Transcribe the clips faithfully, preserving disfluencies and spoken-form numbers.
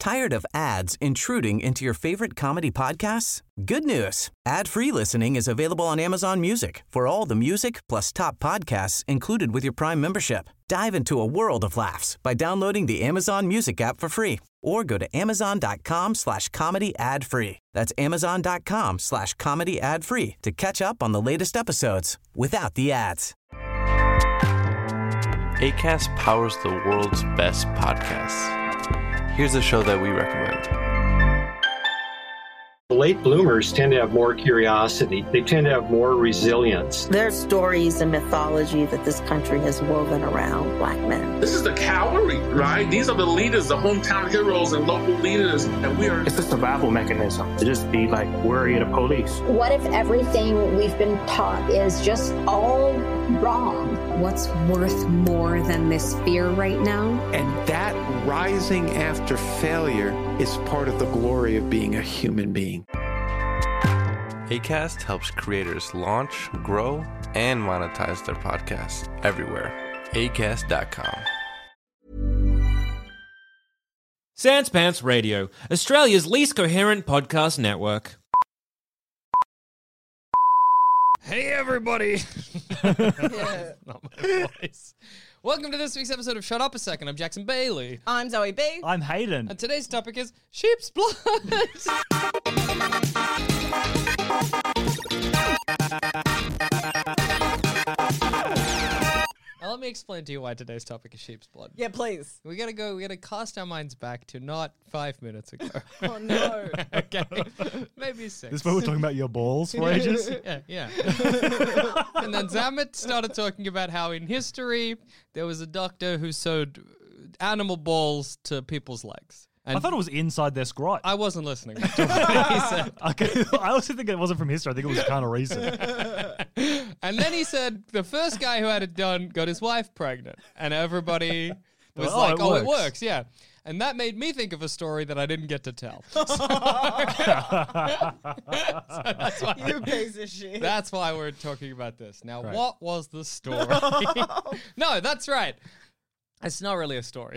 Tired of ads intruding into your favorite comedy podcasts? Good news. Ad-free listening is available on Amazon Music for all the music plus top podcasts included with your Prime membership. Dive into a world of laughs by downloading the Amazon Music app for free or go to amazon.com slash comedy ad free. That's amazon.com slash comedy ad free to catch up on the latest episodes without the ads. Acast powers the world's best podcasts. Here's a show that we recommend. Late bloomers tend to have more curiosity. They tend to have more resilience. There's stories and mythology that this country has woven around Black men. This is the cavalry, right? These are the leaders, the hometown heroes and local leaders. And we are... It's a survival mechanism to just be like worried of police. What if everything we've been taught is just all wrong? What's worth more than this fear right now? And that rising after failure is part of the glory of being a human being. Acast helps creators launch, grow, and monetize their podcasts everywhere. acast dot com. Sans Pants Radio, Australia's least coherent podcast network. Hey, everybody! Yeah. Not my voice. Welcome to this week's episode of Shut Up a Second. I'm Jackson Bailey. I'm Zoe B. I'm Hayden. And today's topic is sheep's blood. Now, let me explain to you why today's topic is sheep's blood. Yeah, please. We gotta go, we gotta cast our minds back to not five minutes ago. Oh, no. Okay. Maybe six. This is where we're talking about your balls for ages? Yeah, yeah. And then Zamet started talking about how in history there was a doctor who sewed animal balls to people's legs. And I thought it was inside their scrot. I wasn't listening to what he said. Okay, I also think it wasn't from history. I think it was kind of recent. And then he said the first guy who had it done got his wife pregnant. And everybody was Oh, like, it oh, works. it works, yeah. And that made me think of a story that I didn't get to tell. So, so that's why, You piece of shit. That's why we're talking about this. Now, Right. what was the story? No, that's right. It's not really a story.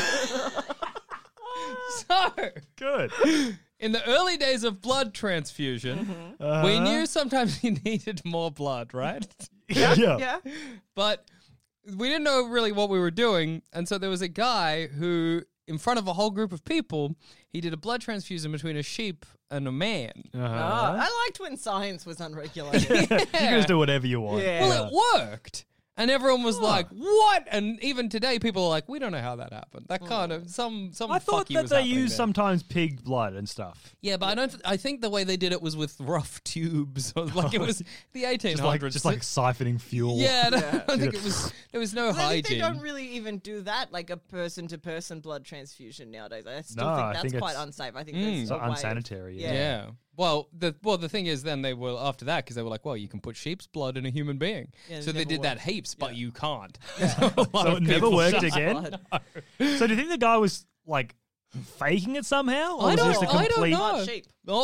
So, Good. in the early days of blood transfusion, Mm-hmm. Uh, we knew sometimes you needed more blood, right? Yeah. Yeah. But we didn't know really what we were doing. And so there was a guy who, in front of a whole group of people, he did a blood transfusion between a sheep and a man. Oh, Uh-huh. I liked when science was unregulated. You can just do whatever you want. Yeah. Well, it worked. And everyone was like, what? And even today, people are like, we don't know how that happened. That kind of, some, some I thought fucky that was they happening use there. sometimes pig blood and stuff. Yeah, but I don't. Th- I think the way they did it was with rough tubes. Or like it was the eighteen Just like, hundreds. just like siphoning fuel. yeah, no, Yeah. I think it was. There was no But I think they hygiene. don't really even do that, like a person-to-person blood transfusion nowadays. I still No, I think that's think quite it's- unsafe. I think Mm. there's It's a way of- unsanitary. Yeah. yeah. Well, the well the thing is, then they were after that because they were like, well, you can put sheep's blood in a human being. Yeah, it so they never did that worked. heaps, but Yeah. you can't. So it never worked again? Blood. So do you think the guy was like faking it somehow? Or I was don't- this a I don't complete... know. Blood sheep.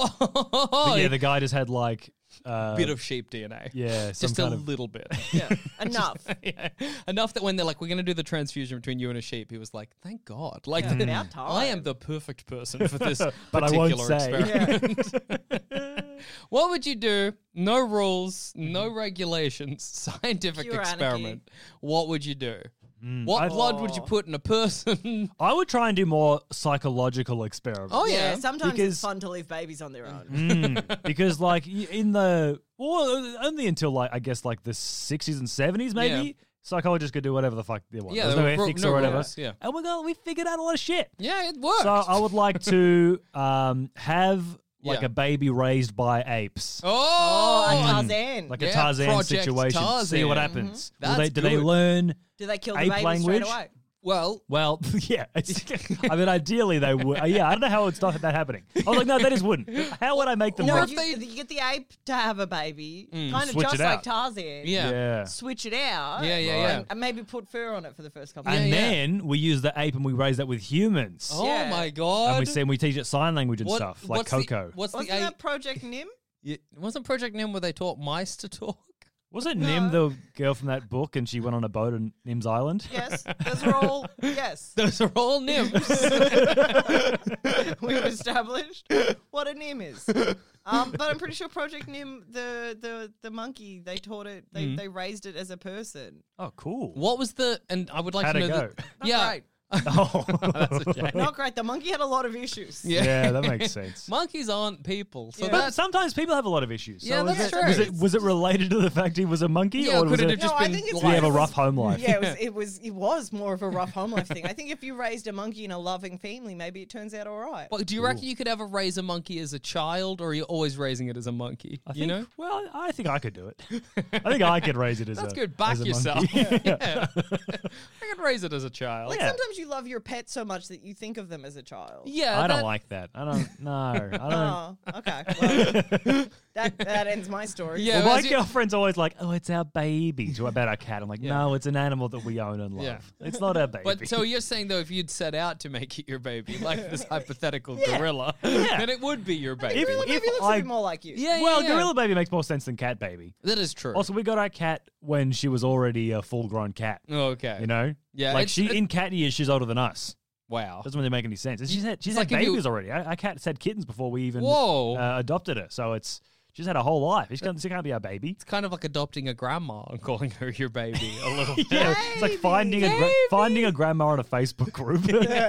Oh, But yeah, the guy just had like... Uh, bit of sheep D N A. Yeah, some just a kind of... little bit. Yeah. Enough. Yeah. Enough that when they're like, we're going to do the transfusion between you and a sheep, he was like, thank God. Like, Yeah, the- about time. I am the perfect person for this But I particular won't say. experiment. What would you do? No rules, no regulations, scientific Pure experiment. anarchy. What would you do? Mm, What I- blood would you put in a person? I would try and do more psychological experiments. Oh, Yeah, yeah. sometimes Because- it's fun to leave babies on their own. Mm, because like y- in the well, only until like I guess like the sixties and seventies maybe Yeah. psychologists could do whatever the fuck they want. Yeah, There's there no were ru- ethics no or whatever. rules, yeah. And we got we figured out a lot of shit. Yeah, it worked. So I would like to um, have like Yeah. a baby raised by apes. oh, Oh, a Tarzan. Like Yeah, a Tarzan Project situation. See what Tarzan. happens. Mhm. Will they, That's do they good. learn? Do they kill the ape baby language? straight away? well, Well, yeah. It's, I mean, ideally they would. uh, yeah, I don't know how it would stop that happening. I was like, no, they just wouldn't. How would I make them? No, work? you, you get the ape to have a baby, Mm. kind of Switch just it like out. Tarzan. yeah. Yeah. Switch it out. Yeah, yeah, yeah. And, and maybe put fur on it for the first couple. And of Yeah, yeah. then we use the ape and we raise that with humans. Oh, Yeah. my God. And we see and we teach it sign language and What- stuff, like what's the- Coco. what's Wasn't the that ape? Project Nim? Yeah, wasn't Project Nim where they taught mice to talk? Was it Nim, the girl from that book, and she went on a boat on Nim's Island? Yes, those are all, yes. Those are all Nims. We've established what a Nim is. Um, but I'm pretty sure Project Nim, the the, the monkey, they taught it, they, Mm. they raised it as a person. Oh, cool. What was the, and I would like How'd to it know. go? The, Not yeah. great. Oh, That's a shame. Not great. The monkey had a lot of issues. Yeah. Yeah, that makes sense. Monkeys aren't people. So Yeah. But that's, sometimes people have a lot of issues. So Yeah, was that's it, true. Was it, was it related to the fact he was a monkey? Yeah, or was could it it, have just No, I been think it's did he have a it was- rough home life? Yeah, it was, it was it was more of a rough home life thing. I think if you raised a monkey in a loving family, maybe it turns out all right. Well, do you reckon you could ever raise a monkey as a child, or are you always raising it as a monkey? I you think, know? Well, I think I could do it. I think I could raise it as That's a good. Back as a yourself. monkey. Yeah. I could raise it as a child. Like Yeah. sometimes you love your pet so much that you think of them as a child. Yeah, I don't that- like that. I don't. No, I don't. Oh, okay. Well, that that ends my story. Yeah, well, my as you- girlfriend's always like, "Oh, it's our baby." To about our cat, I'm like, Yeah. "No, it's an animal that we own and love. Yeah. It's not our baby." But so you're saying though, if you'd set out to make it your baby, like this hypothetical Yeah. gorilla, Yeah. then it would be your baby. If- Gorilla if baby looks I- a bit more like you. yeah, yeah, well, yeah. gorilla baby makes more sense than cat baby. That is true. Also, we got our cat when she was already a full-grown cat. Oh, okay. You know, Yeah, like it's- she it- in cat years, she's older than us. Wow. Doesn't really make any sense. And she's had she's It's had like if you- babies already. Our, our cat's had kittens before we even Whoa. uh, adopted her. So it's she's had a whole life. She can't, she can't be our baby. It's kind of like adopting a grandma and calling her your baby a little bit. Yeah, it's like finding a gra- Baby. finding a grandma on a Facebook group.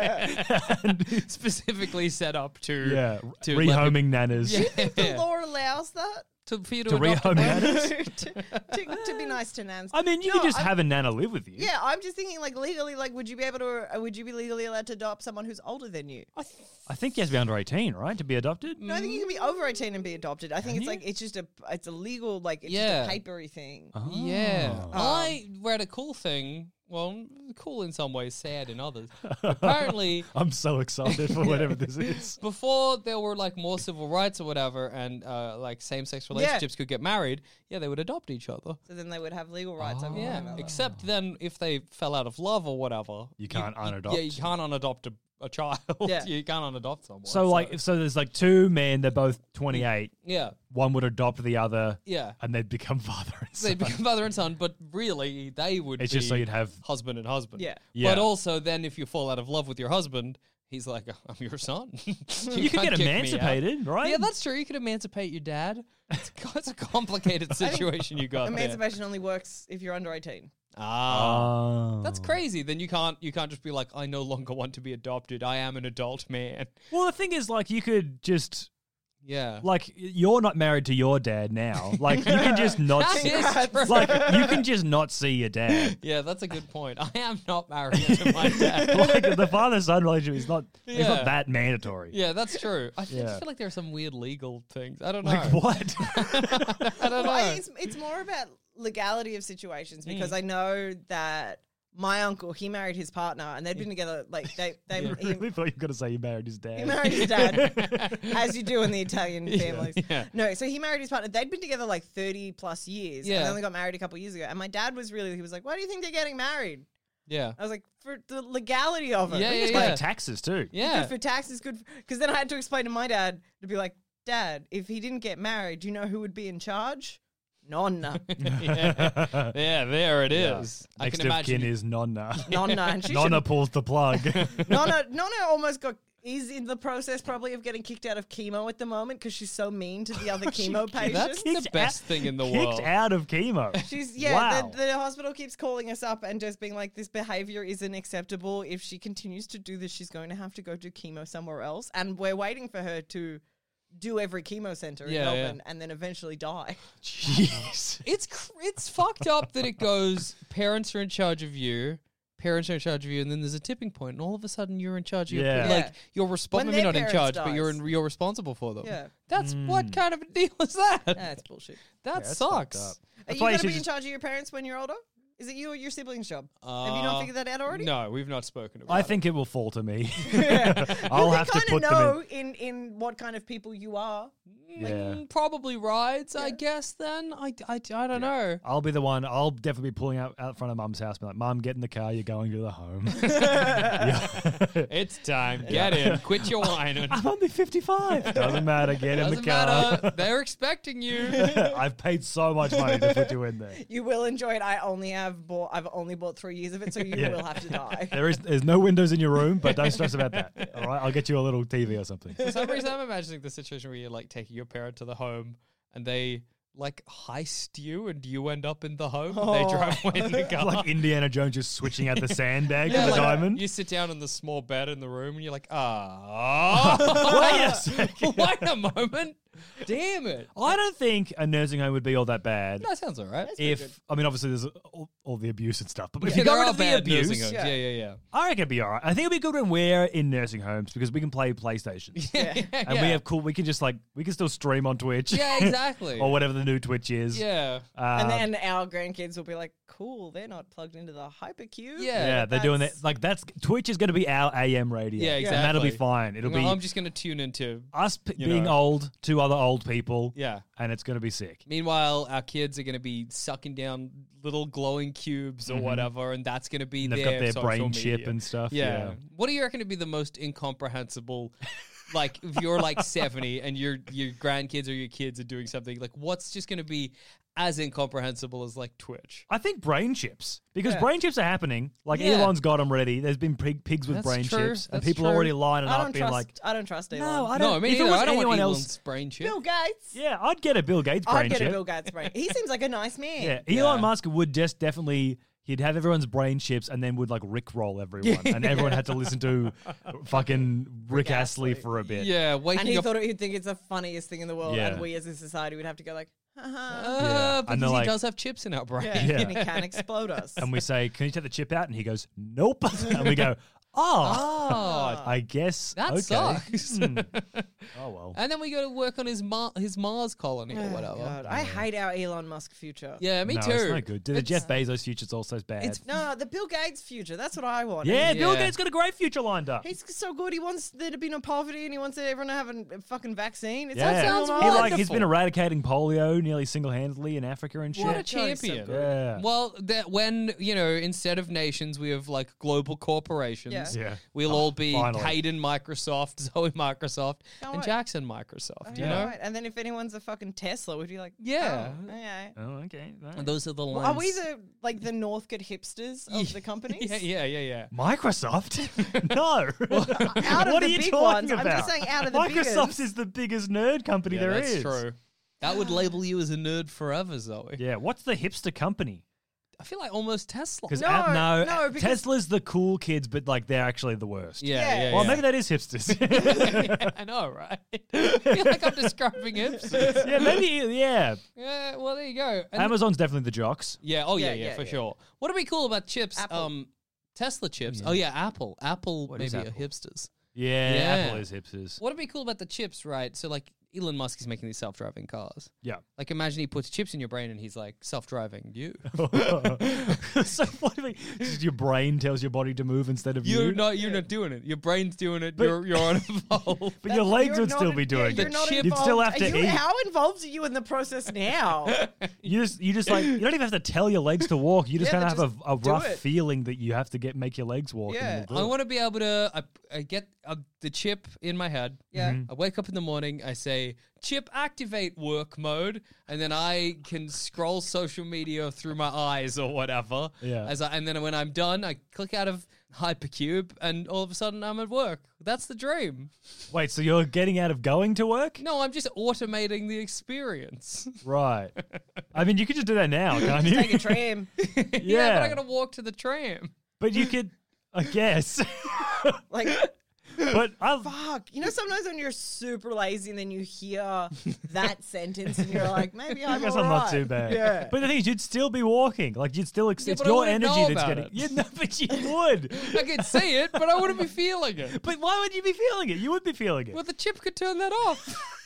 And- Specifically set up to yeah, to rehoming nanas. Yeah. The law allows that. to for you to, To adopt a rehome baby. nanas? to, to, to be nice to nans. I mean, you No, could just I'm- have a nana live with you. Yeah, I'm just thinking like legally, like would you be able to, uh, would you be legally allowed to adopt someone who's older than you? I think you have to be under eighteen, right, to be adopted. No, I think you can be over eighteen and be adopted. I think Can it's you? like it's just a it's a legal like it's Yeah. just a papery thing. Yeah. Oh. I read a cool thing. Well, cool in some ways, sad in others. Apparently, I'm so excited for whatever this is. before there were like more civil rights or whatever, and uh, like same-sex relationships could get married, yeah, they would adopt each other. So then they would have legal rights over one Yeah, another. except then if they fell out of love or whatever, You can't Yeah, unadopt. you can't unadopt a, a child. Yeah. You can't unadopt someone. So, like, if so there's like two men, they're both twenty-eight. yeah, One would adopt the other, yeah. and they'd become father and son. They become father and son, but really they would It's be just so you'd have- husband and husband. Yeah. Yeah. But also then if you fall out of love with your husband, he's like, I'm your son. you You could can't get kick me out. emancipated, right? Yeah, that's true. You could emancipate your dad. It's, it's a complicated situation you got there. Emancipation only works if you're under eighteen. Ah. Oh. That's crazy. Then you can't you can't just be like, I no longer want to be adopted. I am an adult man. Well, the thing is, like, you could just. Yeah. Like, you're not married to your dad now. Like, you can just not That see. is true. Like, you can just not see your dad. Yeah, that's a good point. I am not married to my dad. Like, the father-son relationship is not. It's Yeah. not that mandatory. Yeah, that's true. I just Yeah. feel like there are some weird legal things. I don't know. Like what? I don't know. Well, it's, it's more about legality of situations because Mm. I know that my uncle, he married his partner and they'd been together, like, they, they, I he, really thought you were going to say he married his dad. he married his dad, as you do in the Italian families. yeah. No, so he married his partner. They'd been together like thirty plus years. Yeah. And they only got married a couple years ago. And my dad was really, he was like, why do you think they're getting married? Yeah. I was like, for the legality of it. Yeah, Like, yeah, it's yeah. like, Taxes too. Yeah. good for taxes, good because then I had to explain to my dad to be like, Dad, if he didn't get married, do you know who would be in charge? Nonna. yeah. Yeah, there it Yeah. is. I Next can of imagine. kin is Nonna. Nonna. And she Nonna should, pulls the plug. Nonna, Nonna almost got, is in the process probably of getting kicked out of chemo at the moment because she's so mean to the other chemo patients. That's the best thing in the Kicked world. out of chemo. She's yeah. Wow. The, the hospital keeps calling us up and just being like, "This behavior isn't acceptable. If she continues to do this, she's going to have to go do chemo somewhere else." And we're waiting for her to do every chemo center Yeah, in yeah. Melbourne and then eventually die. Jeez. It's cr- it's fucked up that it goes. Parents are in charge of you. Parents are in charge of you, and then there's a tipping point, and all of a sudden you're in charge of your Yeah. like Yeah. you're When responsible. their Maybe not in parents charge, but you're dies. in, you're responsible for them. Yeah. That's Mm. what kind of a deal is that? That's bullshit. That that's fucked sucks. up. Are That's you why going to should be in just- charge of your parents when you're older? Is it you or your siblings' job? Have you not Uh, figured that out already? No, we've not spoken about I it. think it will fall to me. Yeah. I'll you have to kind put of them in. know in, in what kind of people you are. Yeah. Mm, probably rides, I guess. Then I, I, I don't know. I'll be the one. I'll definitely be pulling out out front of Mum's house, be like, "Mum, get in the car. You're going to the home." It's time. Get in. Quit your whining. I'm only fifty-five. Doesn't matter. Get in the Doesn't car. matter. They're expecting you. I've paid so much money to put you in there. You will enjoy it. I only have bought. I've only bought three years of it, so you Yeah. will have to die. There is there's no windows in your room, but don't stress about that. All right, I'll get you a little T V or something. For some reason, I'm imagining the situation where you're like taking your parent to the home and they like heist you and you end up in the home. And they drive away in the car. Like Indiana Jones just switching out the sandbag Yeah, for the like, diamond. You sit down in the small bed in the room and you're like, ah. Wait a second. Wait a moment. Damn it. I don't think a nursing home would be all that bad. That sounds all right. If I mean, obviously there's all, all the abuse and stuff, but if Yeah, you got there rid are of the bad abuse, nursing homes. Yeah, yeah, yeah. I reckon it'd be all right. I think it'd be good when we're in nursing homes because we can play PlayStation. Yeah, And yeah. we have cool. We can just like we can still stream on Twitch. Yeah, exactly. or whatever the new Twitch is. Yeah. Uh, and then our grandkids will be like, "Cool, they're not plugged into the hypercube." Yeah, yeah, they're doing that. Like that's Twitch is going to be our A M radio. Yeah, exactly. And that'll be fine. It'll No, be I'm just going to tune into us p- you being know. old to other old people. Yeah. And it's going to be sick. Meanwhile, our kids are going to be sucking down little glowing cubes or Mhm. whatever, and that's going to be And they've their got their social brain media. chip and stuff, Yeah. yeah. What do you reckon would be the most incomprehensible? Like, if you're like seventy and your your grandkids or your kids are doing something, like, what's just going to be as incomprehensible as like Twitch? I think brain chips because Yeah. brain chips are happening. Like Yeah. Elon's got them ready. There's been pig, pigs with That's brain true. chips, and That's people are true. already lining I up don't being trust. like, I don't trust Elon. "No, I No, don't." me if it neither. was I don't anyone want else, Elon's brain chip. Bill Gates. yeah, I'd get a Bill Gates brain I'd get chip. a Bill Gates brain. He seems like a nice man. Yeah, Elon Musk would just definitely. He'd have everyone's brain chips and then would like rickroll everyone, and everyone had to listen to fucking Rick, Astley for a bit. Yeah, waking And he up. thought he'd think it's the funniest thing in the world, Yeah. and we as a society would have to go like, haha. Uh, Yeah. because And they're he like- does have chips in our brain. Yeah, Yeah. and he can explode us. And we say, "Can you take the chip out?" And he goes, "Nope." And we go, "Oh, Oh, I guess that okay." sucks. Hmm. Oh well. And then we go to work on his Mar- his Mars colony or Oh, whatever. God. I hate our Elon Musk future. Yeah, me no, too. it's not good. The It's- Jeff Bezos future's also bad. It's no, the Bill Gates future. That's what I want. yeah, And Bill Yeah. Gates got a great future lined up. He's so good. He wants there to be no poverty, and he wants everyone to have a fucking vaccine. It's Yeah, sounds he like he's wonderful. been eradicating polio nearly single handedly in Africa and shit. What a God, he's so champion. good. Yeah. Well, that when, you know, instead of nations, we have like global corporations. Yeah. Yeah. We'll Oh, all be finally. Hayden Microsoft, Zoe Microsoft, Can't and wait. Jackson Microsoft, you Yeah. know? Right. And then if anyone's a fucking Tesla, would you like? Yeah. Oh, okay. Oh, okay. right. And those are the Well, lines. are we the like the Northcote hipsters of the companies? Yeah, yeah, yeah, yeah. Microsoft? No. Out of what the are you big talking ones. about? I'm just saying out of the Microsoft biggest. is the biggest nerd company Yeah, there that's is. true. That would label you as a nerd forever, Zoe. Yeah. What's the hipster company? I feel like almost Tesla. Because No, no, no, because- Tesla's the cool kids, but like they're actually the worst. Yeah, Yeah. yeah, Well, yeah. maybe that is hipsters. Yeah, I know, right? I feel like I'm describing hipsters. yeah, maybe. Yeah. Yeah, well, there you go. And- Amazon's definitely the jocks. Yeah, oh yeah, Yeah, yeah, yeah, for yeah. sure. What would be cool about chips? Apple. Um, Tesla chips. Oh yeah, Apple. Apple What is maybe are Apple? hipsters. Yeah, Yeah. Apple is hipsters. What would be cool about the chips, right? So like Elon Musk is making these self-driving cars. Yeah. Like imagine he puts chips in your brain and he's like self-driving you. So what do you mean? Just your brain tells your body to move instead of You're you? not. You're not doing it. Your brain's doing it. But- you're you're uninvolved. But your legs You're would not still in- be yeah, doing you're it. not chip- You'd still involved. have to Are you- eat. How involved are you in the process now? You just, you just like, you don't even have to tell your legs to walk. You just Yeah, kind of but have a, a just do rough it. feeling that you have to get make your legs walk. Yeah. And you'll I do it. want to be able to. I, I get uh, the chip in my head. Yeah. Mm-hmm. I wake up in the morning. I say, "Chip, activate work mode," and then I can scroll social media through my eyes or whatever. Yeah. As I, and then when I'm done, I click out of Hypercube, and all of a sudden I'm at work. That's the dream. Wait, so you're getting out of going to work? No, I'm just automating the experience. Right. I mean, you could just do that now, can't you? Take a tram. yeah, Yeah. but I gotta walk to the tram. But you could, I guess. Like, But I, fuck. You know, sometimes when you're super lazy and then you hear that sentence and you're like, maybe I I'm guess all I'm not right. too bad. Yeah. But the thing is, you'd still be walking. Like you'd still, ex- Yeah, it's but I your wouldn't energy know that's about getting. it. Yeah, no, but you would. I could see it, but I wouldn't be feeling it. But why would you be feeling it? You would be feeling it. Well, the chip could turn that off.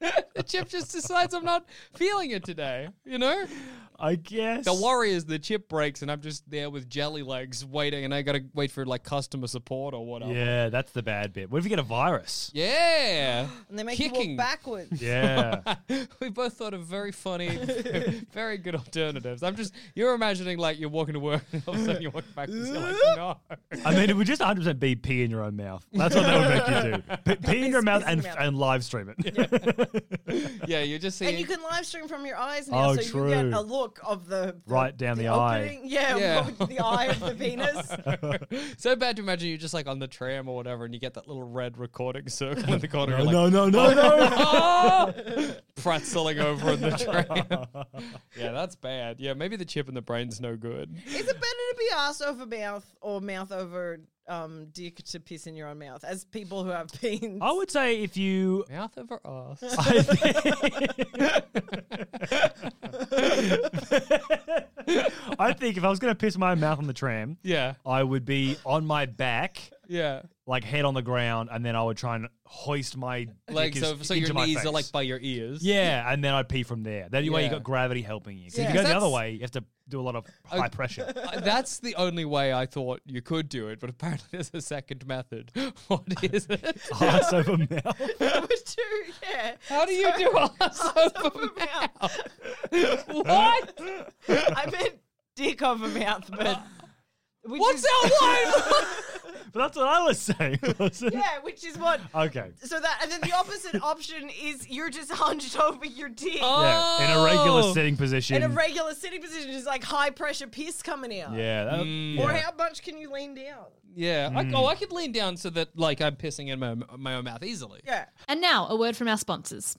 The chip just decides I'm not feeling it today, you know? I guess. The worry is the chip breaks and I'm just there with jelly legs waiting and I got to wait for like customer support or whatever. Yeah, that's the bad bit. What if you get a virus? Yeah. And they make Kicking. you walk backwards. Yeah. We both thought of very funny, very good alternatives. I'm just, you're imagining like you're walking to work and all of a sudden you walk backwards. You're like, no. I mean, it would just one hundred percent be pee in your own mouth. That's what that would make you do. P- pee in your mouth Piss in and, your mouth. and live stream it. Yeah, you're just seeing. And you can live stream from your eyes now, Oh, so true. you get a look of the, the Right down the eye. opening. Yeah, Yeah. with the eye of the penis. So bad to imagine you're just like on the tram or whatever and you get that little red recording circle in the corner. No, you're no, like, no, no, no. oh! Pretzeling over in the train. Yeah, that's bad. Yeah, maybe the chip in the brain's no good. Is it better to be ass over mouth or mouth over um, dick to piss in your own mouth? As people who have been. I would say if you Mouth over ass. I think, I think if I was going to piss my mouth on the tram, Yeah. I would be on my back, Yeah. like head on the ground, and then I would try and hoist my Like, dick so, is- so into your my knees face. are like by your ears. Yeah, and then I'd pee from there. That way you Yeah. got gravity helping you. 'Cause Yeah. if you go the That's- other way, you have to do a lot of high Okay. pressure. Uh, That's the only way I thought you could do it, but apparently there's a second method. What is it? Ass over mouth. Number two, yeah. How do you do ass over mouth? What? I meant dick over mouth, but. which What's is- that one? But that's what I was saying. wasn't it? Yeah, which is what. Okay. So that, and then the opposite option is you're just hunched over your dick. Yeah, in a regular Oh. sitting position. In a regular sitting position, just like high pressure piss coming out. yeah, that, Mm. Or yeah. how much can you lean down? Yeah. I, oh, I could lean down so that like I'm pissing in my, my own mouth easily. Yeah. And now, a word from our sponsors.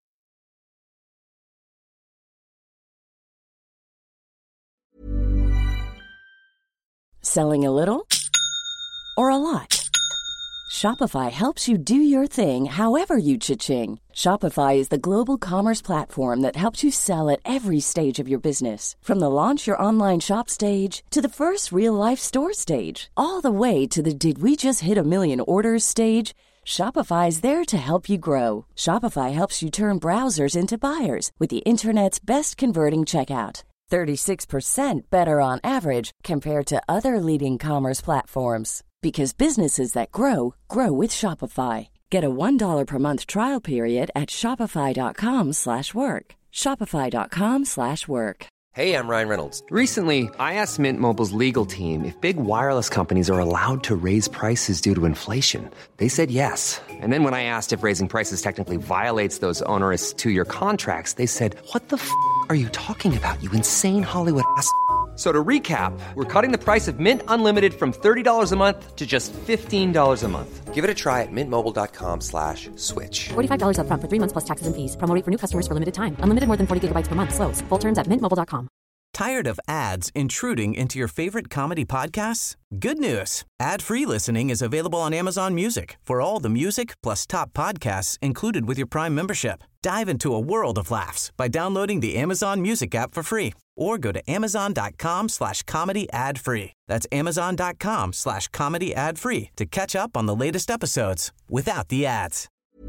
Selling a little or a lot? Shopify helps you do your thing however you cha-ching. Shopify is the global commerce platform that helps you sell at every stage of your business. From the launch your online shop stage to the first real life store stage, all the way to the did we just hit a million orders stage. Shopify is there to help you grow. Shopify helps you turn browsers into buyers with the internet's best converting checkout. thirty-six percent better on average compared to other leading commerce platforms. Because businesses that grow, grow with Shopify. Get a one dollar per month trial period at shopify.com slash work. Shopify.com slash work. Hey, I'm Ryan Reynolds. Recently, I asked Mint Mobile's legal team if big wireless companies are allowed to raise prices due to inflation. They said yes. And then when I asked if raising prices technically violates those onerous two-year contracts, they said, what the f*** are you talking about, you insane Hollywood ass f- So to recap, we're cutting the price of Mint Unlimited from thirty dollars a month to just fifteen dollars a month. Give it a try at mintmobile.com slash switch. forty-five dollars up front for three months plus taxes and fees. Promo rate for new customers for limited time. Unlimited more than forty gigabytes per month. Slows full terms at mint mobile dot com. Tired of ads intruding into your favorite comedy podcasts? Good news. Ad-free listening is available on Amazon Music for all the music plus top podcasts included with your Prime membership. Dive into a world of laughs by downloading the Amazon Music app for free or go to amazon.com slash comedy ad free. That's amazon.com slash comedy ad free to catch up on the latest episodes without the ads.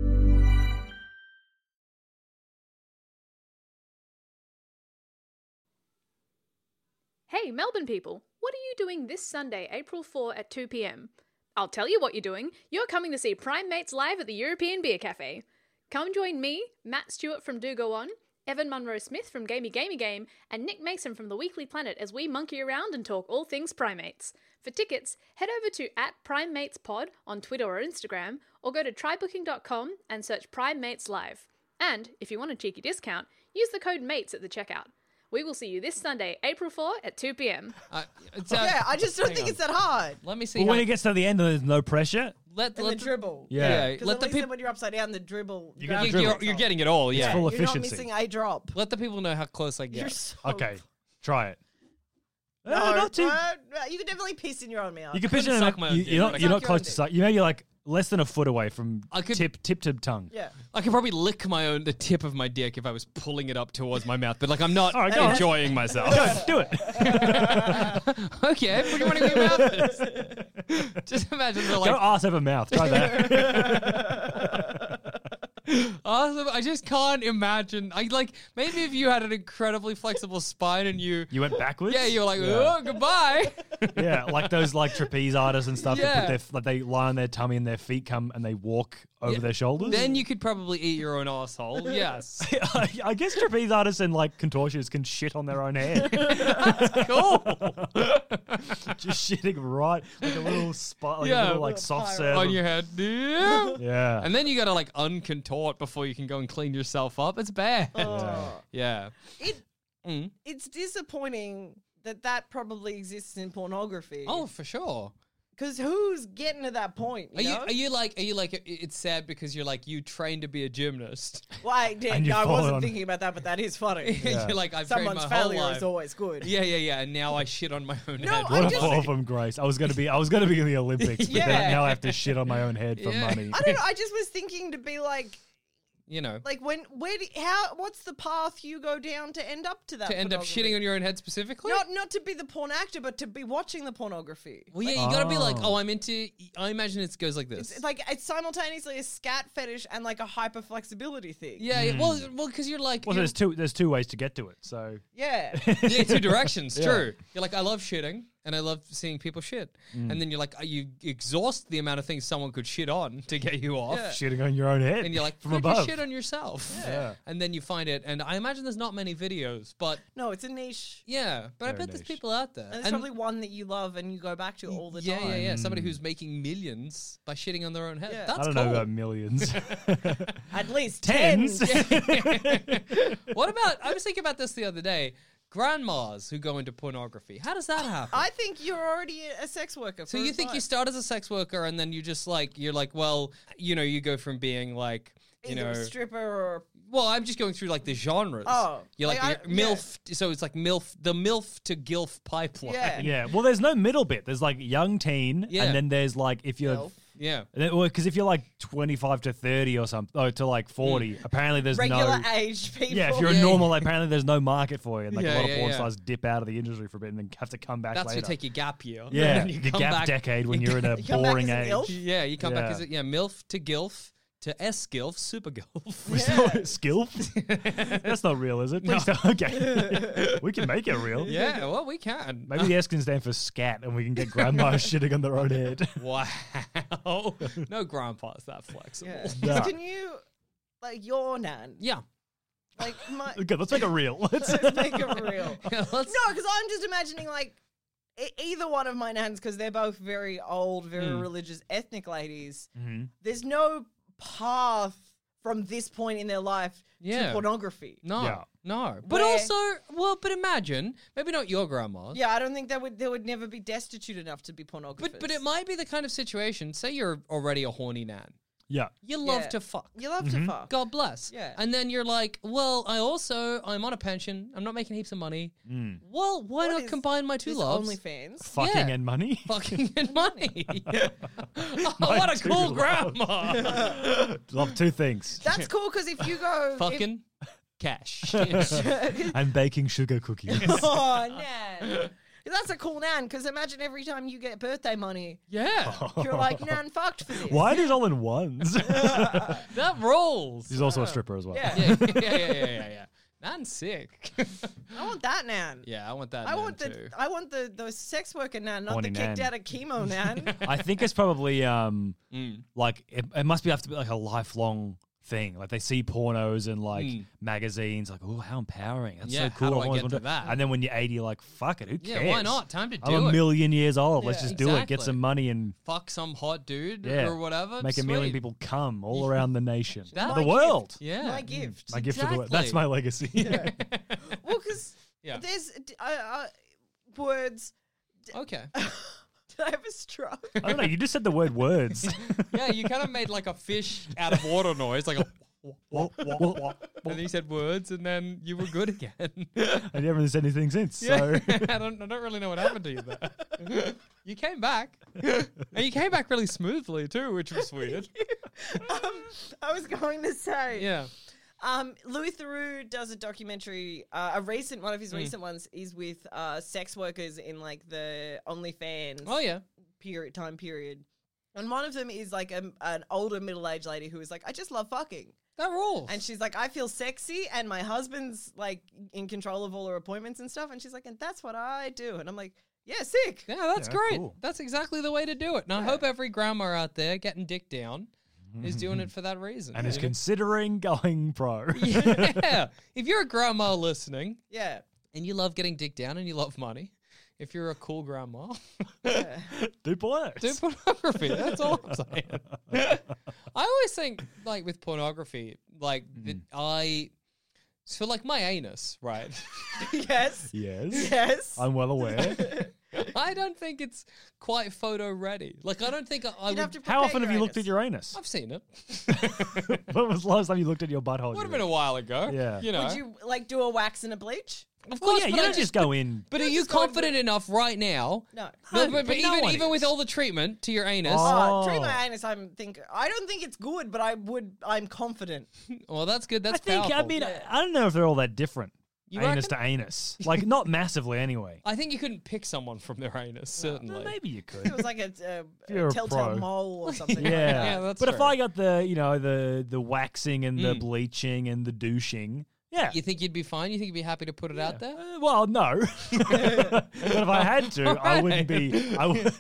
Hey, Melbourne people, what are you doing this Sunday, April fourth at two p.m? I'll tell you what you're doing. You're coming to see Prime Mates live at the European Beer Cafe. Come join me, Matt Stewart from Do Go On, Evan Munro-Smith from Gamey Gamey Game, and Nick Mason from The Weekly Planet as we monkey around and talk all things Primates. For tickets, head over to at PrimeMatesPod on Twitter or Instagram, or go to trybooking dot com and search Prime Mates Live. And, if you want a cheeky discount, use the code MATES at the checkout. We will see you this Sunday, April fourth at two p.m. Uh, yeah, I just don't think it's that hard. Let me see. But how when it gets to the end and there's no pressure, let, And let the dribble. Yeah. Because let at the least people. then when you're upside down, the dribble. You grabs get You're, the you. you're, you're getting it all. Yeah. it's full You're not efficiency. missing a drop. Let the people know how close I You're get. so Okay, try it. No, Uh, not too. uh, you can definitely piss in your own mouth. You can couldn't picture suck it. my own You, dick, you're but not. I You're could not suck close your to own suck. You maybe like less than a foot away from I could- tip tip to tongue. Yeah. I could probably lick my own the tip of my dick if I was pulling it up towards my mouth, but like I'm not All right, go on. enjoying myself. Do it. Okay, put your money where your mouth is. Just imagine the Go like ass over mouth. Try that. Awesome. I just can't imagine. I like maybe if you had an incredibly flexible spine and you You went backwards? Yeah, you were like, Yeah. oh, goodbye. Yeah, like those like trapeze artists and stuff Yeah. that put their like they lie on their tummy and their feet come and they walk over Yeah. their shoulders. Then you could probably eat your own asshole. Yes. I, I guess trapeze artists and like contortionists can shit on their own head. That's cool. Just shitting right like a little spot, like Yeah. a little like soft serve on of- your head. Yeah. Yeah. And then you got to like uncontort before you can go and clean yourself up. It's bad. Oh. Yeah. It Mm. it's disappointing that that probably exists in pornography. Oh, for sure. Because who's getting to that point? You Are you know? are you like are you like it- it's sad because you're like you trained to be a gymnast? Well, I, did, And you I fall wasn't on- thinking about that, but that is funny. You're like I've trained Someone's my whole failure life. is always good. Yeah, yeah, yeah. And now I shit on my own No, head. I What a just- fall from grace! I was gonna be, I was gonna be in the Olympics, but Yeah. then now I have to shit on my own head for Yeah. money. I don't know. I just was thinking to be like, You know, like when, where, do, how, what's the path you go down to end up to that? to end up pornography? shitting on your own head specifically. Not, not to be the porn actor, but to be watching the pornography. Well, yeah, you gotta be like, oh, I'm into. I imagine it goes like this. It's like it's simultaneously a scat fetish and like a hyper flexibility thing. yeah, yeah, well, well, because you're like, Well, you're- there's two, there's two ways to get to it. So Yeah. yeah, two directions. Yeah. True. You're like, I love shitting, and I love seeing people shit, Mm. and then you're like, you exhaust the amount of things someone could shit on to get you off. Yeah. shitting on your own head, And you're like, from "Could you above. shit on yourself. Yeah. And then you find it, and I imagine there's not many videos, but No, it's a niche. yeah, but I Very bet there's niche. people out there. And there's And- probably one that you love and you go back to all the yeah, time. yeah, yeah. Somebody Mm. who's making millions by shitting on their own head. Yeah. That's I don't cool. know about millions. At least Tens. tens. What about? I was thinking about this the other day. Grandmas who go into pornography. How does that happen? I think you're already a sex worker. so for you a think you time. start as a sex worker and then you just like you're like, well, you know, you go from being like, you Either know, a stripper or well, I'm just going through like the genres. Oh, you're like, like, I- you're MILF. So it's like MILF, the MILF to GILF pipeline. Yeah. Yeah. Well, there's no middle bit. There's like young teen, Yeah. and then there's like if you're. Elf. Yeah. Because if you're like twenty-five to thirty or something, or to like forty, apparently there's regular no. aged people. Yeah, if you're Yeah. a normal, apparently there's no market for you. And like Yeah, a lot yeah, of porn yeah. stars dip out of the industry for a bit and then have to come back That's later. you take your gap year. yeah, And you the come gap back- decade when you're in a You come back boring as an age. ilf? Yeah, you come back Yeah. as a, yeah, MILF to GILF to S GILF, super GILF. We still skill? That's not real, is it? Please don't- Okay. We can make it real. Yeah, well, we can. Maybe the S can stand for scat and we can get grandma shitting on their own head. Wow. No grandpa's that flexible. Yeah. Nah. Can you, like, your nan? Yeah. Like, my. Okay, let's make it real. Let's Let's make it real. Yeah, let's- No, because I'm just imagining, like, e- either one of my nans, because they're both very old, very Mm. religious, ethnic ladies. Mhm. There's no path from this point in their life Yeah. to pornography. No, Yeah. no. But Where- also, well, but imagine, maybe not your grandma's. Yeah, I don't think that would they would never be destitute enough to be pornographers. But but it might be the kind of situation, say you're already a horny nan. Yeah. You love Yeah. to fuck. You love to fuck. God bless. Yeah. And then you're like, well, I also, I'm on a pension. I'm not making heaps of money. Mm. Well, why What not is combine my two this loves? OnlyFans. Fucking Yeah. and money. Fucking and money. Oh, what a two cool loves. grandma. Love two things. That's cool because if you go if- Fucking cash. And baking sugar cookies. oh, Nan. That's a cool Nan because imagine every time you get birthday money, Yeah. you're like, Nan fucked for this. Why are these all in ones? That rolls. He's also a stripper as well. Yeah. Yeah, yeah, yeah, yeah, yeah, yeah. Nan's sick. I want that Nan. Yeah, I want that. I Nan want the too. I want the the sex worker Nan, not Horny the kicked Nan. out of chemo Nan. I think it's probably um Mm. like it, it must be have to be like a lifelong thing. Like they see pornos and like Mm. magazines, like, oh, how empowering. That's Yeah, so cool. how do I've I always get to wanted that? And then when you're eighty, you're like, fuck it, who cares? Yeah, why not? Time to do I'm a it. million years old. Let's Yeah. just do it. Get Exactly. some money and Fuck some hot dude yeah, or whatever. make a million Sweet. people come all around the nation, That- the My world. gift. Yeah. My gift. My gift to the world. Exactly. That's my legacy. Well, because Yeah. there's uh, uh, words. Okay. Did I have a stroke? I don't know. You just said the word words. Yeah, you kind of made like a fish out of water noise, like a. Well, well, well, And then you said words, and then you were good again. I never really said anything since. Yeah. So I don't. I don't really know what happened to you there. You came back, and you came back really smoothly too, which was weird. um, I was going to say. Yeah. Um, Louis Theroux does a documentary. Uh, a recent one of his Mm. recent ones is with uh, sex workers in like the OnlyFans. Oh yeah. Period time period. And one of them is like a, an older middle-aged lady who is like, I just love fucking. That rules. And she's like, I feel sexy and my husband's like in control of all her appointments and stuff. And she's like, and that's what I do. And I'm like, yeah, sick. Yeah, that's Yeah, great. cool. That's exactly the way to do it. And I hope every grandma out there getting dick down is doing it for that reason. And is You know? considering going pro. Yeah. If you're a grandma listening Yeah. and you love getting dick down and you love money, if you're a cool grandma, Yeah. Do both. do pornography. That's all I'm saying. I always think, like, with pornography, like, that I... So, like, my anus, right? Yes. Yes. Yes. I'm well aware. I don't think it's quite photo ready. Like, I don't think I, I You'd would... have to How prepare often have your you looked anus. at your anus? I've seen it. When was the last time you looked at your butthole? Would have been a while ago. Yeah. You know. Would you like do a wax and a bleach? Of Well, course, yeah, but you I don't just go in. But are You're you just going confident enough right now? No. No, No, but, but but no even one even with is. all the treatment to your anus, Oh, Oh. treat my anus. I'm think. I don't think it's good, but I would. I'm confident. well, that's good. That's I think, powerful. I mean, I, I don't know if they're all that different. You anus reckon? to anus. Like, not massively anyway. I think you couldn't pick someone from their anus, certainly. Well, maybe you It could. was like a, a, You're a a telltale pro. mole or something. Yeah. Yeah, that's but if true. I got the, you know, the the waxing and the Mm. bleaching and the douching, yeah. You think you'd be fine? You think you'd be happy to put it out there? Uh, well, no. But if I had to, I wouldn't be. I, w-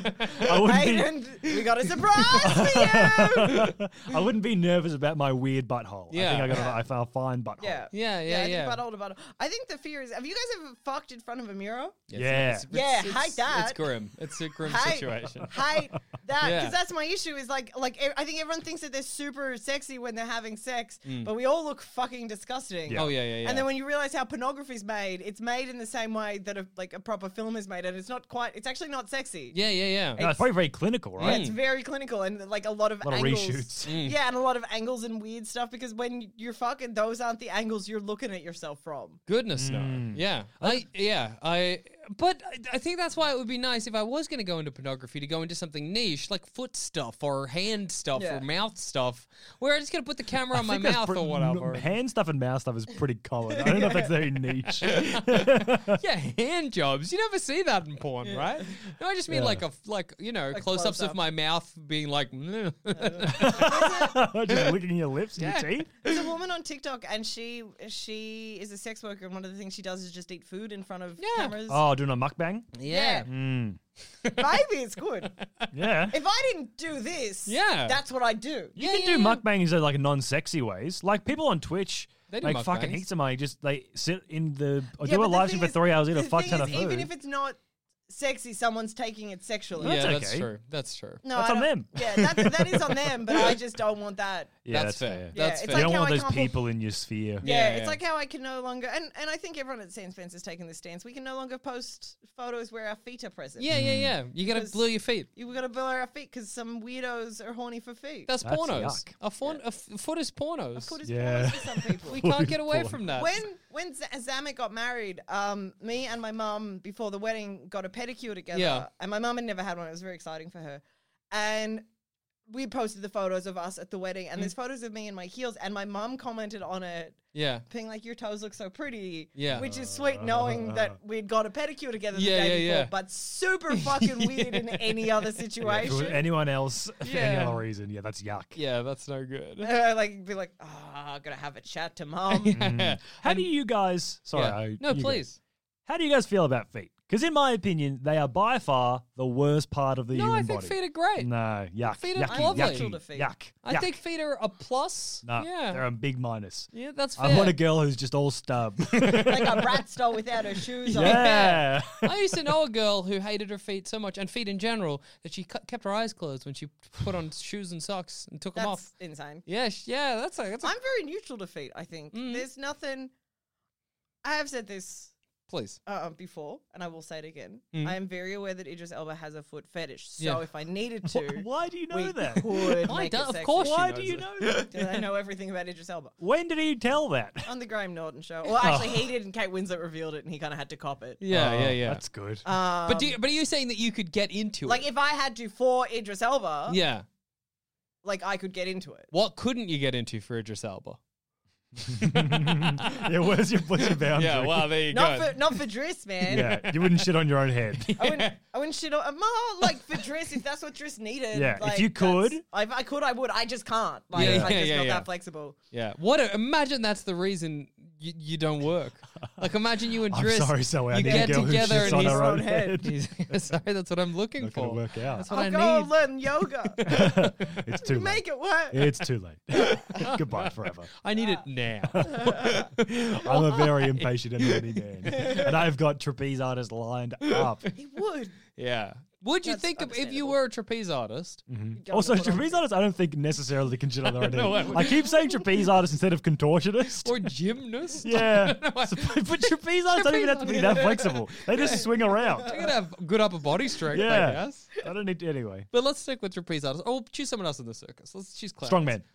I wouldn't be. Hayden, we got a surprise for you. I wouldn't be nervous about my weird butthole. I Yeah. think I got a, I found a fine butthole. Yeah. Yeah, yeah, I yeah. think butthole to butthole. I think the fear is. Have you guys ever fucked in front of a mirror? Yes, Yeah. it's- Yeah, it's- hate that. It's grim. It's a grim Hate- situation. Hate that Yeah. because that's my issue. Is like, like e- I think everyone thinks that they're super sexy when they're having sex, Mm. but we all look fucking disgusting. Oh, yeah, yeah, yeah. And then when you realize how pornography's made, it's made in the same way that a, like a proper film is made, and it's not quite. It's actually not sexy. yeah, yeah, yeah. No, it's probably very clinical, Yeah, right? it's very clinical and like a lot of A lot of angles. reshoots. Mm. Yeah, and a lot of angles and weird stuff because when you're fucking, those aren't the angles you're looking at yourself from. Goodness no. Mm. Yeah. I yeah, I but I, I think that's why it would be nice if I was going to go into pornography to go into something niche like foot stuff or hand stuff Yeah. or mouth stuff where I just got to put the camera on my think that's mouth pre- or whatever. Hand stuff and mouth stuff is pretty common. I don't know if that's very niche. Yeah, hand jobs. You never see that in porn, right? No, I just mean Yeah. like a like, you know, Like close-ups close-up. of my mouth being like "Mm." Just licking your lips and Yeah. your teeth. There's a woman on TikTok and she she is a sex worker and one of the things she does is just eat food in front of Yeah. cameras. Oh, doing a mukbang? Yeah. Mm. Maybe it's good. Yeah. If I didn't do this, Yeah. that's what I do. You Yeah, can yeah, do yeah. mukbangs in like non-sexy ways. Like people on Twitch They do make fucking mukbangs. heaps of money. Just they sit in the or Yeah, do a but the live thing stream for is- three hours, eat a the fuck thing ton is, of food. even if it's not sexy, someone's taking it sexually. Yeah, That's that's okay. true. That's true. No, That's I on don't- them. Yeah, that, that is on them, but I just don't want that. yeah, that's that's, fair. fair. Yeah, That's it's fair. You like don't how want I those can't put- people in your sphere. Yeah, Yeah, it's yeah. like how I can no longer, and, and I think everyone at Sans Fence is taking this stance. We can no longer post photos where our feet are present. Yeah, yeah, yeah. You got to Because- blur your feet. You got to blur our feet because some weirdos are horny for feet. That's, That's pornos. yuck. A, phone, a f- foot is pornos. A foot is Yeah. pornos for some people. we Foot can't is get away porn. from that. When when Z- Zamet got married, um, me and my mum before the wedding got a pedicure together. Yeah. And my mum had never had one. It was very exciting for her. And we posted the photos of us at the wedding, and Mm. there's photos of me in my heels. And my mum commented on it, yeah. being like, "Your toes look so pretty." Yeah. Which is sweet, knowing that we'd got a pedicure together the Yeah, day yeah, before, yeah. but super fucking weird in any other Yeah, if it was situation. anyone else for any Yeah. other reason, yeah, that's yuck. Yeah, that's no good. Uh, like be like, "Oh, I gotta have a chat to mum." Yeah. How do you guys? Sorry, Yeah. I- No, you go. please. How do you guys feel about feet? Because in my opinion, they are by far the worst part of the No, human I think body. feet are great. No, yuck. Feet are yucky, lovely. yucky, to feet. yuck. I yuck. think feet are a plus. No, yeah. they're a big minus. Yeah, that's fair. I want a girl who's just all stub. Like a brat stole without her shoes on. yeah. I used to know a girl who hated her feet so much, and feet in general, that she cu- kept her eyes closed when she put on shoes and socks and took them off. That's insane. Yeah, sh- yeah, that's a, that's a I'm very neutral to feet, I think. Mm. There's nothing. I have said this please. uh, before, and I will say it again. Mm. I am very aware that Idris Elba has a foot fetish. So Yeah. if I needed to. Why do you know we that? could Why make do- it of sexy. course she Why knows do you it. know that? Because I know everything about Idris Elba. When did he tell that? On the Graham Norton show. Well, actually, he did, and Kate Winslet revealed it, and he kind of had to cop it. Yeah, Oh, yeah, yeah. That's good. Um, but do you, but are you saying that you could get into like it? if I had to for Idris Elba, Yeah. like I could get into it. What couldn't you get into for Idris Elba? Yeah, where's your, what's your boundary? Yeah, well, there you Not go. for not for dress, man. Yeah, you wouldn't shit on your own head. I wouldn't. I wouldn't shit on more like for dress if that's what dress needed. Yeah, if like, you could. that's- If I could, I would. I just can't. Like, Yeah, I'm yeah, just yeah, not yeah. that flexible. Yeah. What? A, imagine that's the reason you, you don't work. Like, imagine you and I'm Driss. sorry, Zoe, I You need a get girl who together shits and on he's her own head. he's- sorry, that's what I'm looking Not for. gonna work out. That's what I'll I go need. learn yoga. It's too late. Make it work. It's too late. Goodbye forever. I need it now. I'm a very impatient and horny man, and I've got trapeze artists lined up. He would. Yeah. Would you That's think of if you were a trapeze artist? Mm-hmm. Also, trapeze artists, I don't think necessarily can shit on their own No, head. I- I keep saying trapeze artist instead of contortionist. Or gymnast? Yeah, No, I- So- but trapeze artists don't even have to be that flexible. They just swing around. I gotta have good upper body strength, I Yeah, guess. I don't need to anyway. But let's stick with trapeze artists. Or choose someone else in the circus. Let's choose Clarence. Strongman.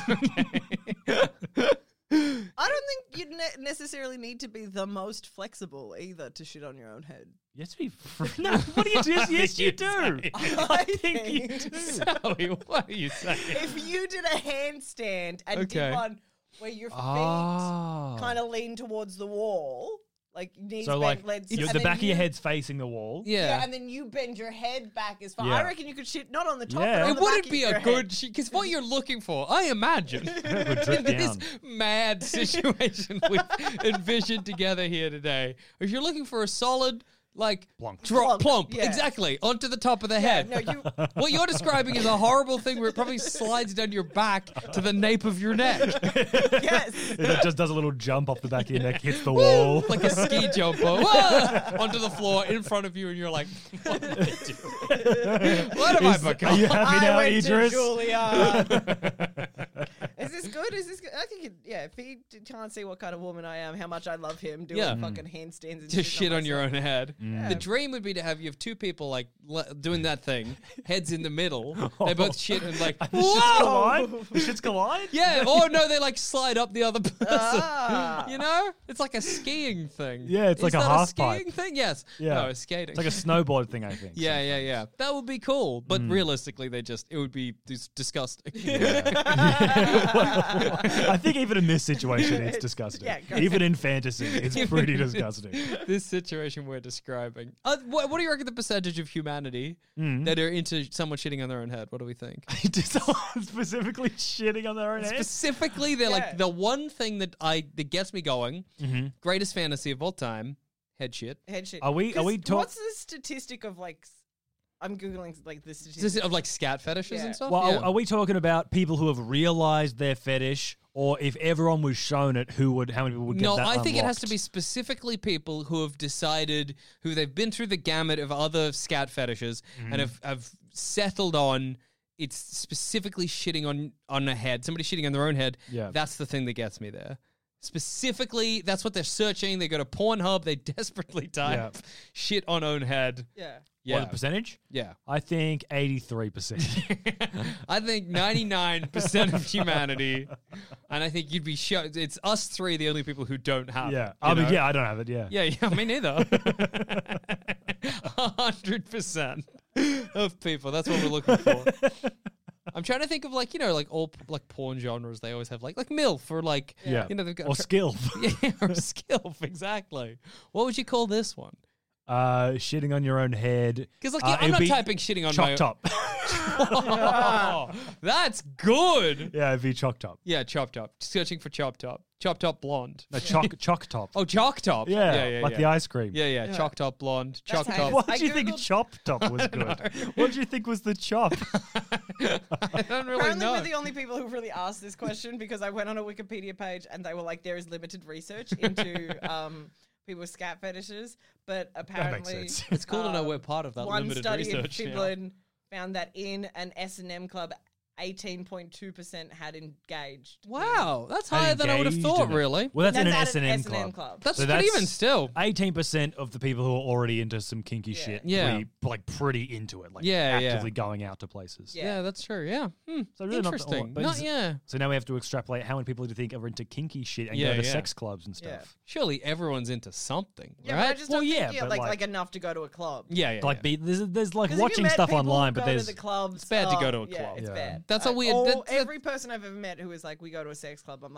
I don't think you ne- necessarily need to be the most flexible either to shit on your own head. Yes, we. No, what do you do? Yes, you do. I think you think do. Zoe, what are you saying? if you did a handstand and Okay. did one where your feet Ah. kind of lean towards the wall, like knees So, bent, like, legs, you- and the then back of your you- head's facing the wall. Yeah. and then you bend your head back as far. Yeah. I reckon you could shit not on the top, Yeah. but on It the wouldn't back be of a your good head. because what you're looking for, I imagine, Would drip in this down. mad situation we've envisioned together here today. If you're looking for a solid, like, Plonk. drop Plonk, plump, yeah. exactly, onto the top of the Yeah, head. no, you. What you're describing is a horrible thing where it probably slides down your back to the nape of your neck. Yes. It just does a little jump off the back of your neck, hits the wall. Like a ski jumper. Whoa! Onto the floor in front of you, and you're like, what am I doing? What have Is- I become? Are you happy I now, went Idris? to Juilliard. Is this good? Is this good? I think, it, yeah, if he d- can't see what kind of woman I am, how much I love him doing Yeah. fucking handstands and Just shit on your myself. own head. Mm. The dream would be to have you have two people like le- doing that thing, heads in the middle. They both shit and like, The shits whoa! collide? The shits collide? Yeah, or no, they like slide up the other person. Ah. You know, it's like a skiing thing. Yeah, it's Is like a that half skiing pipe. thing. Yes. Yeah. No, it's skating. It's like a snowboard thing, I think. Yeah, yeah, yeah. That would be cool, but Mm. realistically, they just it would be dis- disgusting. I think even in this situation, it's disgusting. Yeah, go even in fantasy, it's pretty disgusting. This situation we're describing. Uh, what, what do you reckon the percentage of humanity Mm. that are into someone shitting on their own head? What do we think? Just someone specifically shitting on their own head? Specifically, they're Yeah. like the one thing that I that gets me going. Mm-hmm. Greatest fantasy of all time, head shit. Head shit. Are we- are we 'Cause talk- What's the statistic of like? s- I'm googling like the Is statistic this of like scat fetishes Yeah. and stuff. Well, yeah. are, are we talking about people who have realized their fetish, or if everyone was shown it, who would? How many people would get No, that I think it has to unlocked? be specifically people who have decided, who they've been through the gamut of other scat fetishes Mm-hmm. and have, have settled on it's specifically shitting on, on a head, somebody shitting on their own head. Yeah. That's the thing that gets me there. Specifically, that's what they're searching. They go to Pornhub, they desperately type Yeah. shit on own head. Yeah. Yeah. What, the percentage? Yeah. I think eighty-three percent. I think ninety-nine percent of humanity, and I think you'd be shocked. It's us three, the only people who don't have it. Yeah. you I mean, know? yeah, I don't have it. Yeah. Yeah, yeah, me neither. A hundred percent of people. That's what we're looking for. I'm trying to think of like you know like all p- like porn genres. They always have like like MILF or like Yeah. you know they've got Or skill. yeah or skilf exactly. What would you call this one? Uh, shitting on your own head. Because like Uh, yeah, I'm it'd not be typing shitting on Choc my top. Oh, that's good. Yeah, it'd be choc top. Yeah, chop top. Searching for chop top. Chop top blonde. No, choc choc top. Oh, chalk top. Yeah, yeah, yeah like yeah. the ice cream. Yeah, yeah, Yeah. chalk top blonde. Chalk That's top. how Why I did you think Googled- chop top was good? What did you think was the chop? I don't really Apparently, know. we're the only people who really asked this question because I went on a Wikipedia page and they were like, there is limited research into um, people's scat fetishes, but apparently sense. It's cool to know um, we're part of that one limited study research. in now. Finland found that in an S and M club, eighteen point two percent had engaged. Wow, that's Had higher than I would have engaged thought. in it. Really, Well, that's, in an That's S at and an M S&M club. club. that's So but that's even still. eighteen percent of the people who are already into some kinky Yeah. shit. Yeah. Pretty, like pretty into it. Like Yeah, yeah. actively going out to places. Yeah. Yeah, that's true. Yeah, hmm. So really not the- interesting. but Not, is- yeah. So now we have to extrapolate how many people do you think are into kinky shit and Yeah, go to yeah. sex clubs and stuff. Yeah. Surely everyone's into something, Yeah, right? but I just Well, don't yeah, think yeah, but like, like- like enough to go to a club. yeah, yeah. Like yeah. be, there's there's like 'Cause if you watching met stuff people online, who but go there's to the clubs. It's bad to oh, go to a yeah, club. it's Yeah. bad. That's a Like, weird- all- that's- every person I've ever met who was like, we go to a sex club. I'm like,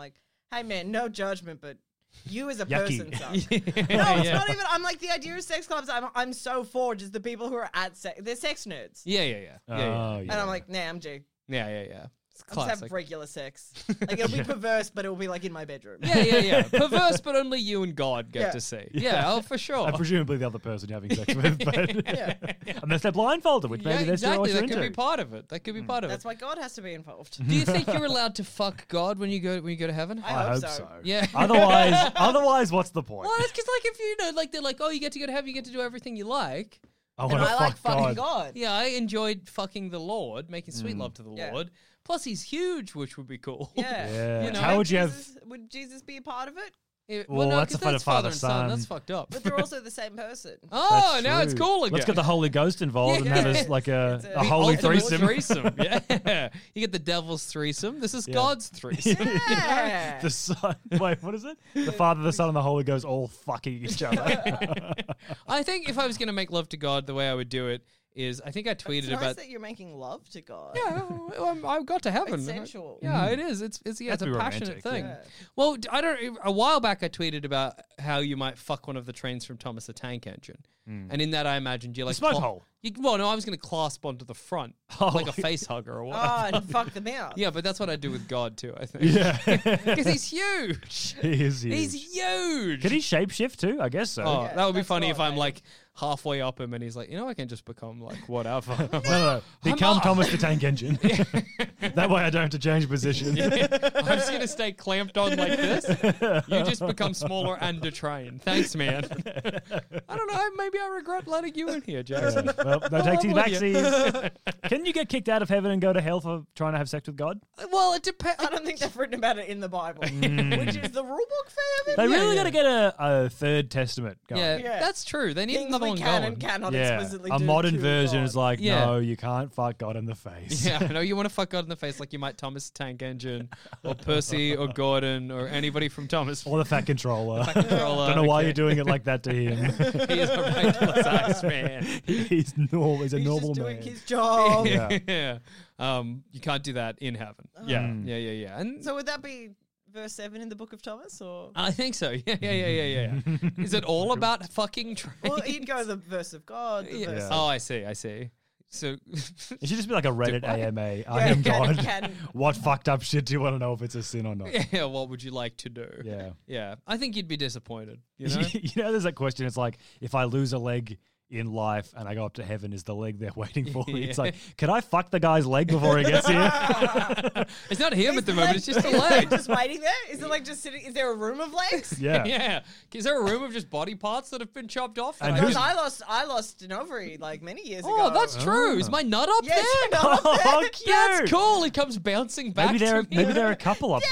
hey man, no judgment, but you as a Yucky. person suck. Yeah, no, it's yeah. not even. I'm like the idea of sex clubs. I'm I'm so for just the people who are at sex. They're sex nerds. Yeah, yeah, yeah. yeah, Oh, yeah. And I'm like, nah, I'm G. Yeah, yeah, yeah. It's I'll just have classic. regular sex. Like it'll be perverse, but it'll be like in my bedroom. Yeah, yeah, yeah. Perverse, but only you and God get Yeah. to see. Yeah, oh, for sure. And presumably the other person you're having sex with, but Yeah. unless they're blindfolded, which maybe yeah, they're still exactly. what you're That could be into. part of it. That could be part of That's it. why God has to be involved. Do you think you're allowed to fuck God when you go when you go to heaven? I I hope hope so. so. Yeah. Otherwise, otherwise, what's the point? Well, that's because like if you know, like they're like, oh, you get to go to heaven, you get to do everything you like. I And want to I fuck like fucking God. God. Yeah, I enjoyed fucking the Lord, making sweet Mm. love to the Yeah. Lord. Plus, he's huge, which would be cool. Yeah. Yeah. You know, How would you have? Jesus, would Jesus be a part of it? It- Well, no, that's 'cause a father- father, and son. That's son. fucked up. But they're also the same person. Oh, That's now it's true. cool again. Let's get the Holy Ghost involved and have Yeah. us like a, It's a- a The holy ultimate threesome. threesome. Yeah, you get the devil's threesome. This is Yeah. God's threesome. Yeah. The son. Wait, what is it? The Father, the Son, and the Holy Ghost all fucking each other. I think if I was going to make love to God, the way I would do it is, I think I tweeted It's nice about. that you're making love to God. Yeah, well, I got to heaven. It's sensual. Yeah, it is. It's it's yeah, Has it's to a be passionate romantic, thing. yeah. Well, d- I don't. A while back, I tweeted about how you might fuck one of the trains from Thomas the Tank Engine, and in that, I imagined you like smoke cla- hole. You, well, no, I was going to clasp onto the front Oh, like a face hugger or what. Oh, and fuck them out. Yeah, but that's what I do with God too. I think. Yeah. because he's huge. He is huge. He's huge. Can he shapeshift too? I guess so. Oh, Yeah, that would be that's funny what if I'm I- like halfway up him and he's like, you know, I can just become like whatever. No, no, no. Become not. Thomas the Tank Engine. That way I don't have to change position. I'm just gonna stay clamped on like this. You just become smaller and a train. Thanks, man. I don't know. Maybe I regret letting you in here, Jackson. Well, no takesies, love you. backsies. Can you get kicked out of heaven and go to hell for trying to have sex with God? Well, it depends. I don't think they've written about it in the Bible, which is the rule book for They heaven. really yeah. got to get a, a third testament going. Yeah, Yeah. that's true. They need Things another we one can going. and cannot Yeah, explicitly a do modern to version God. is like, Yeah. no, you can't fuck God in the face. Yeah, no, you want to fuck God in the face like you might Thomas Tank Engine or Percy or Gordon or anybody from Thomas. Or the fat controller. Fat controller, Don't know why okay. you're doing it like that to him. He is a regular size man. he's normal. He's a He's normal just doing man. his job. Yeah. yeah. Um, you can't do that in heaven. Yeah. Yeah, yeah, yeah. And So would that be verse seven in the book of Thomas, or? I think so. Yeah, yeah, yeah, yeah, yeah. yeah. Is it all about fucking trains? Well, he'd go the verse of God. The Yeah. verse Oh, I see. I see. So It should just be like a Reddit I- A M A. I Yeah, am can- God. can- What fucked up shit do you want to know if it's a sin or not? yeah, what would you like to do? Yeah. Yeah. I think you'd be disappointed. You know? You know, there's that question. It's like, if I lose a leg in life and I go up to heaven, is the leg they're waiting for me? It's Yeah. like, can I fuck the guy's leg before he gets here? It's not him Is at the the moment. leg- It's just a is the leg. just waiting there? Is it like just sitting? Is there a room of legs? Yeah. Yeah. Is there a room of just body parts that have been chopped off? And I Because who's- I lost, I lost an ovary like many years Oh, ago. that's true. Is my nut up Yes, there? you're not up Oh, there. cute. That's cool. It comes bouncing back. Maybe they're to me. maybe they're a couple up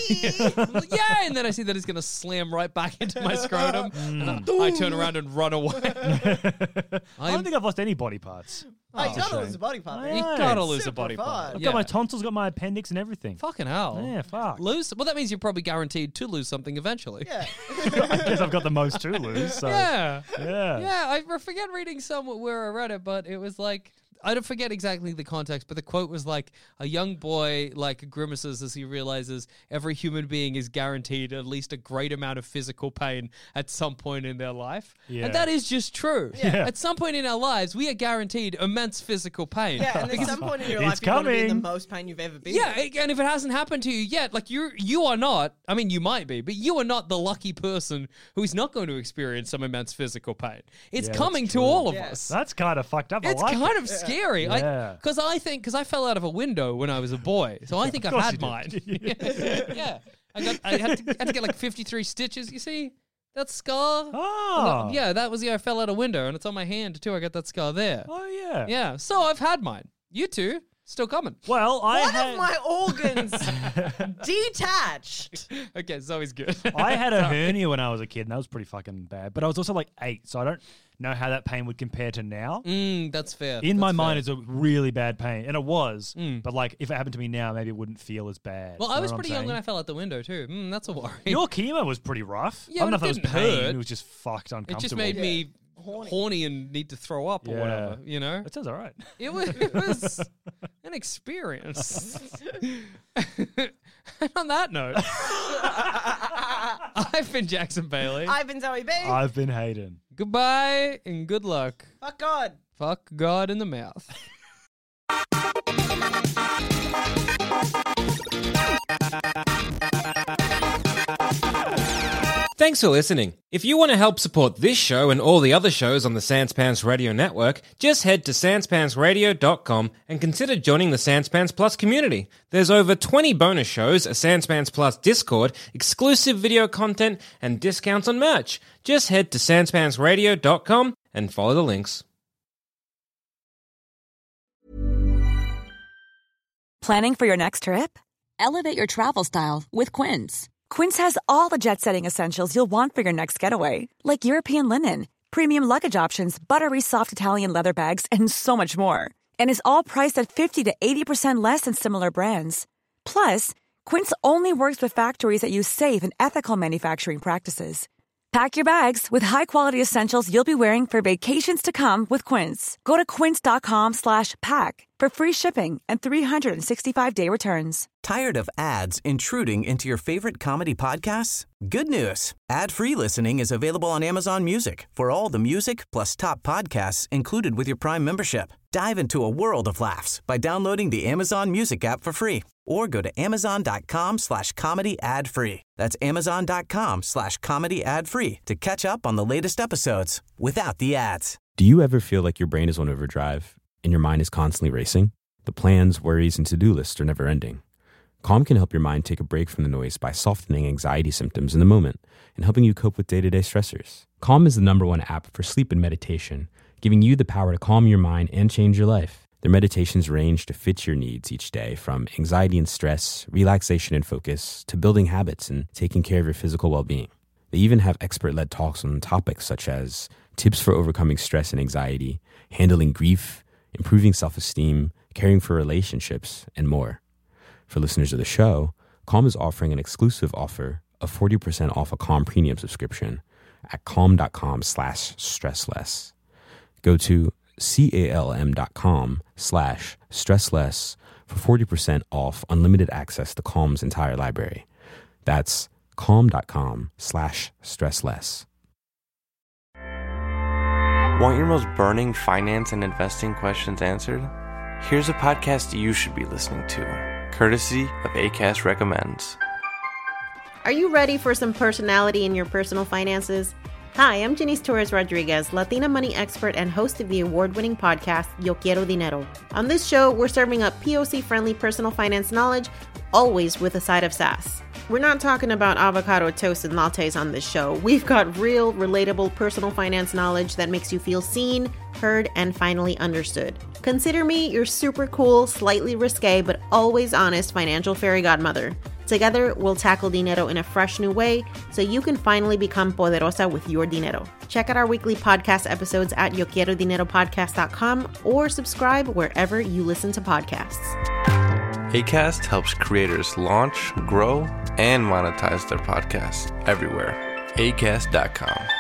Daddy! yeah, and then I see that it's going to slam right back into my scrotum. And I, I turn around and run away. there. I I'm- don't think I've lost any body parts. Oh, you That's a gotta shame. lose a body part. I man. You know. gotta lose a Super body part. fun. I've Yeah. got my tonsils, got my appendix, and everything. Fucking hell. Yeah, fuck. Lose? Well, that means you're probably guaranteed to lose something eventually. Yeah. I guess I've got the most to lose. So. Yeah. Yeah. Yeah, I forget reading somewhere where I read it, but it was like, I don't forget exactly the context, but the quote was like, a young boy like grimaces as he realizes every human being is guaranteed at least a great amount of physical pain at some point in their life. Yeah. And that is just true. Yeah. At some point in our lives, we are guaranteed immense physical pain. Yeah, and at some point in your life, It's you want to be in the coming. most pain you've ever been. Yeah, in. it- and if it hasn't happened to you yet, like you you are not, I mean you might be, but you are not the lucky person who is not going to experience some immense physical pain. It's Yeah, that's coming to true. all of Yeah. us. That's kind of fucked up. I It's like kind it. of scary. Yeah. Because I think, because I fell out of a window when I was a boy. So I think I've course had you mine. did. yeah. I got, I had to, had to get like fifty-three stitches. You see that scar? Oh. And that- yeah, that was the year I fell out a window and it's on my hand too. I got that scar there. Oh, yeah. Yeah. So I've had mine. You two, still coming. Well, I One had... of my organs detached. Okay, Zoe's good. I had a hernia when I was a kid, and that was pretty fucking bad. But I was also like eight, so I don't know how that pain would compare to now. Mm, that's fair. In my That's mind, fair. it's a really bad pain, and it was. Mm. But like, if it happened to me now, maybe it wouldn't feel as bad. Well, You I know was what I'm pretty young when I saying? fell out the window too. Mm, that's a worry. Your chemo was pretty rough. Yeah, I don't know but if it it was didn't pain. hurt. It was just fucked It uncomfortable. just made me horny. horny and need to throw up or Yeah. whatever, you know? That sounds all right. It was, it was an experience. And on that note, I've been Jackson Bailey. I've been Zoe B. I've been Hayden. Goodbye and good luck. Fuck God. Fuck God in the mouth. Thanks for listening. If you want to help support this show and all the other shows on the Sans Pants Radio Network, just head to sans pants radio dot com and consider joining the Sans Pants Plus community. There's over twenty bonus shows, a Sans Pants Plus Discord, exclusive video content, and discounts on merch. Just head to sans pants radio dot com and follow the links. Planning for your next trip? Elevate your travel style with Quince. Quince has all the jet-setting essentials you'll want for your next getaway, like European linen, premium luggage options, buttery soft Italian leather bags, and so much more. And is all priced at fifty to eighty percent less than similar brands. Plus, Quince only works with factories that use safe and ethical manufacturing practices. Pack your bags with high-quality essentials you'll be wearing for vacations to come with Quince. Go to quince.com slash pack for free shipping and three sixty-five day returns. Tired of ads intruding into your favorite comedy podcasts? Good news. Ad-free listening is available on Amazon Music for all the music plus top podcasts included with your Prime membership. Dive into a world of laughs by downloading the Amazon Music app for free or go to amazon.com slash comedy ad free. That's amazon.com slash comedy ad free to catch up on the latest episodes without the ads. Do you ever feel like your brain is on overdrive and your mind is constantly racing? The plans, worries, and to-do lists are never ending. Calm can help your mind take a break from the noise by softening anxiety symptoms in the moment and helping you cope with day-to-day stressors. Calm is the number one app for sleep and meditation, giving you the power to calm your mind and change your life. Their meditations range to fit your needs each day, from anxiety and stress, relaxation and focus, to building habits and taking care of your physical well-being. They even have expert-led talks on topics such as tips for overcoming stress and anxiety, handling grief, improving self-esteem, caring for relationships, and more. For listeners of the show, Calm is offering an exclusive offer of forty percent off a Calm premium subscription at calm.com slash stressless. Go to calm.com slash stressless for forty percent off unlimited access to Calm's entire library. That's calm.com slash stressless. Want your most burning finance and investing questions answered? Here's a podcast you should be listening to, courtesy of Acast Recommends. Are you ready for some personality in your personal finances? Hi, I'm Janice Torres Rodriguez, Latina money expert and host of the award-winning podcast, Yo Quiero Dinero. On this show, we're serving up P O C-friendly personal finance knowledge, always with a side of sass. We're not talking about avocado toast and lattes on this show. We've got real, relatable personal finance knowledge that makes you feel seen, heard, and finally understood. Consider me your super cool, slightly risque, but always honest financial fairy godmother. Together, we'll tackle dinero in a fresh new way so you can finally become poderosa with your dinero. Check out our weekly podcast episodes at yo quiero dinero podcast dot com or subscribe wherever you listen to podcasts. Acast helps creators launch, grow, and monetize their podcasts everywhere. acast dot com.